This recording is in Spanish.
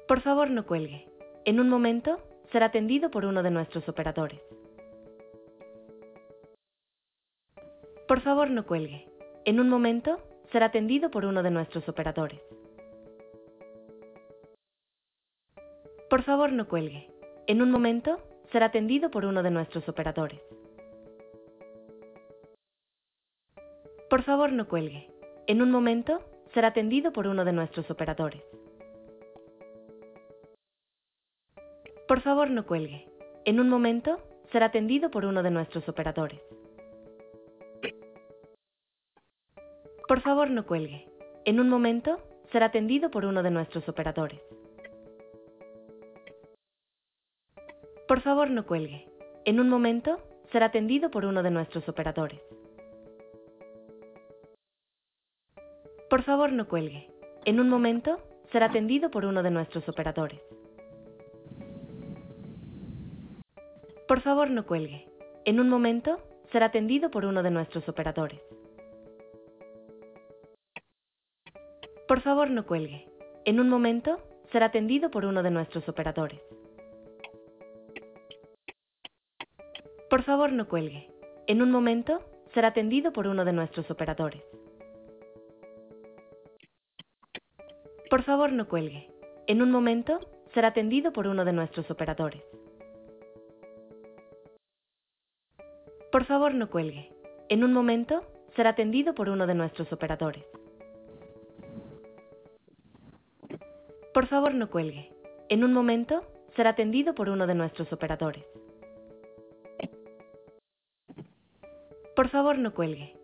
Por favor, no cuelgue. En un momento, será atendido por uno de nuestros operadores. Por favor, no cuelgue. En un momento, será atendido por uno de nuestros operadores. Por favor, no cuelgue. En un momento, será atendido por uno de nuestros operadores. Por favor, no cuelgue. En un momento, será atendido por uno de nuestros operadores. Por favor, no cuelgue. En un momento, será atendido por uno de nuestros operadores. Por favor, no cuelgue. En un momento, será atendido por uno de nuestros operadores. Por favor, no cuelgue. En un momento, será atendido por uno de nuestros operadores. Por favor, no cuelgue. En un momento, será atendido por uno de nuestros operadores. Por favor, no cuelgue. En un momento, será atendido por uno de nuestros operadores. Por favor, no cuelgue. En un momento, será atendido por uno de nuestros operadores. Por favor, no cuelgue. En un momento, será atendido por uno de nuestros operadores. Por favor, no cuelgue. En un momento, será atendido por uno de nuestros operadores. Por favor, no cuelgue. En un momento, será atendido por uno de nuestros operadores. Por favor, no cuelgue. En un momento, será atendido por uno de nuestros operadores. Por favor, no cuelgue.